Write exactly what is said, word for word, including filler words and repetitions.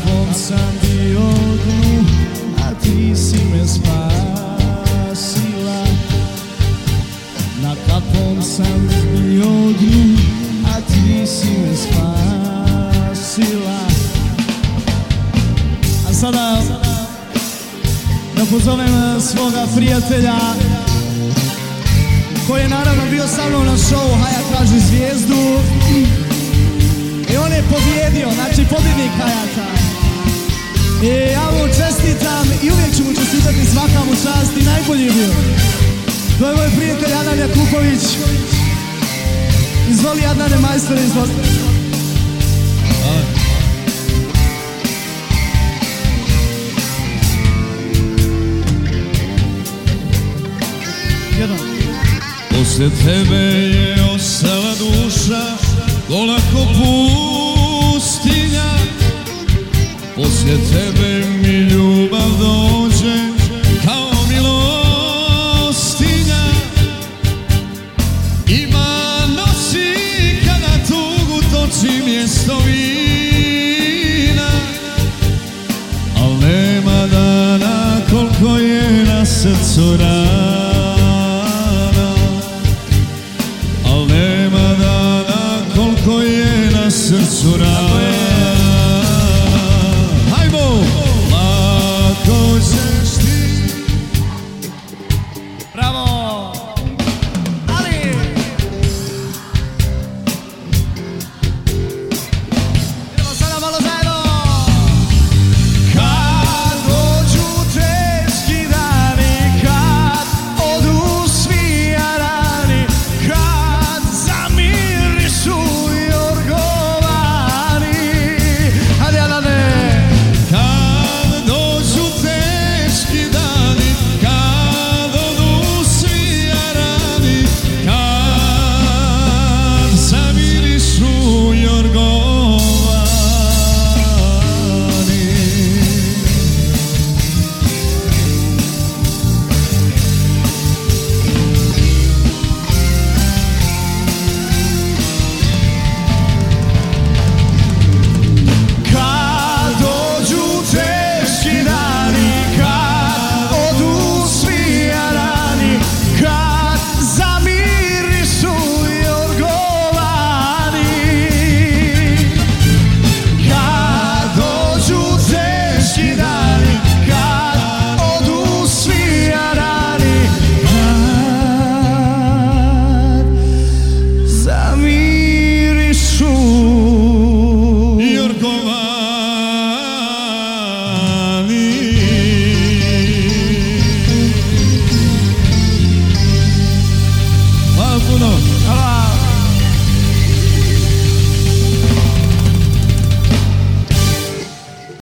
kakvom sam bio dnu, a ti si me spasila. Na kakvom sam bio dnu, a ti si me spasila. A sada da pozovem svoga prijatelja koji je naravno bio sa mnom na showu Haja traži zvijezdu i on je pobjedio, znači pobjednik Hayata. I ja mu čestitam i uvijek ću mu čestitati, svaka mu čast i najbolji je bio. To je moj prijatelj Adnan Jakupović. Izvoli Adnane, majstore, izvoli. Jedan. Poslije tebe je ostala duša gola ko pustinja. Poslije tebe mi ljubav do